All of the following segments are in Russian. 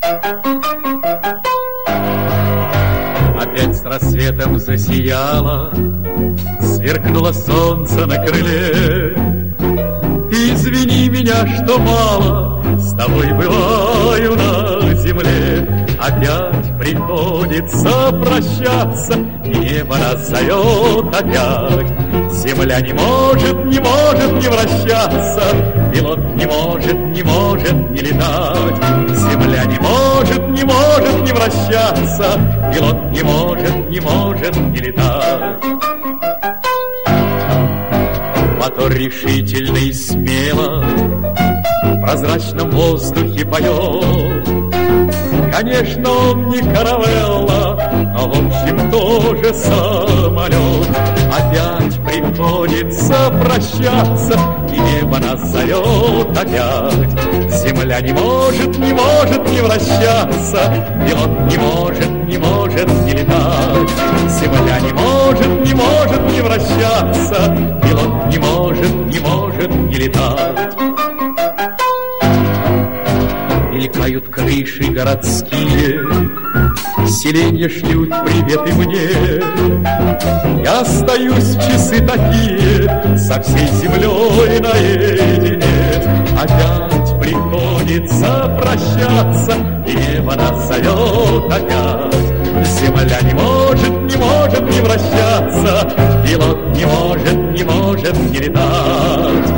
Опять с рассветом засияло, сверкнуло солнце на крыле. Извини меня, что мало с тобой бываю на земле. Опять приходится прощаться, и небо нас зовет опять. Земля не может не вращаться, пилот не может не летать. Земля не может не вращаться, пилот не может не летать. Мотор решительно и смело в прозрачном воздухе поет. Конечно, он не каравелла, но в общем тоже самолет. Опять приходится прощаться, и небо нас зовет опять. Земля не может не вращаться, пилот не может не летать. Земля не может не вращаться, пилот не может не летать. Мелькают крыши городские, селенья шлют приветы мне. Я остаюсь в часы такие со всей землей наедине. Опять приходится прощаться, и небо нас зовет опять. Земля не может не вращаться, пилот не может не летать.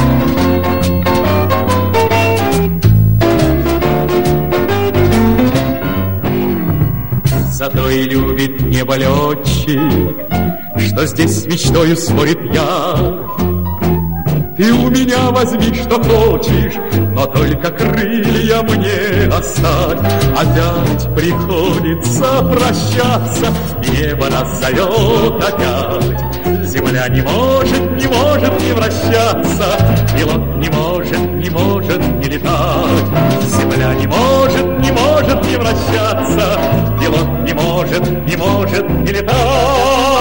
Зато и любит небо летчик, что здесь с мечтою спорит я. Ты у меня возьми, что хочешь, но только крылья мне оставь. Опять приходится прощаться, и небо нас зовет опять. Земля не может не вращаться, пилот не может не летать. Земля не может не вращаться, пилот не может не летать.